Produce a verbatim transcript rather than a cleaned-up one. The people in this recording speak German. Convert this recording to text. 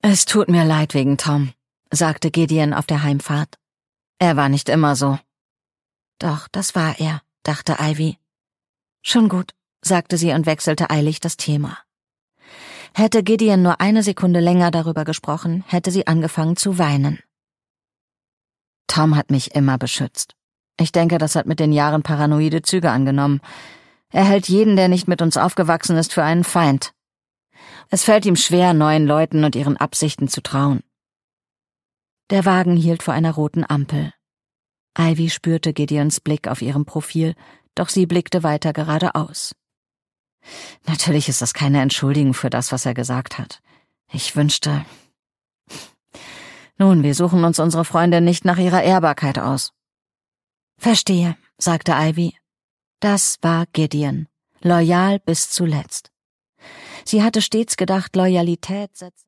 Es tut mir leid wegen Tom, sagte Gideon auf der Heimfahrt. Er war nicht immer so. Doch, das war er, dachte Ivy. Schon gut, sagte sie und wechselte eilig das Thema. Hätte Gideon nur eine Sekunde länger darüber gesprochen, hätte sie angefangen zu weinen. Tom hat mich immer beschützt. Ich denke, das hat mit den Jahren paranoide Züge angenommen. Er hält jeden, der nicht mit uns aufgewachsen ist, für einen Feind. Es fällt ihm schwer, neuen Leuten und ihren Absichten zu trauen. Der Wagen hielt vor einer roten Ampel. Ivy spürte Gideons Blick auf ihrem Profil, doch sie blickte weiter geradeaus. Natürlich ist das keine Entschuldigung für das, was er gesagt hat. Ich wünschte... Nun, wir suchen uns unsere Freundin nicht nach ihrer Ehrbarkeit aus. Verstehe, sagte Ivy. Das war Gideon, loyal bis zuletzt. Sie hatte stets gedacht, Loyalität setzt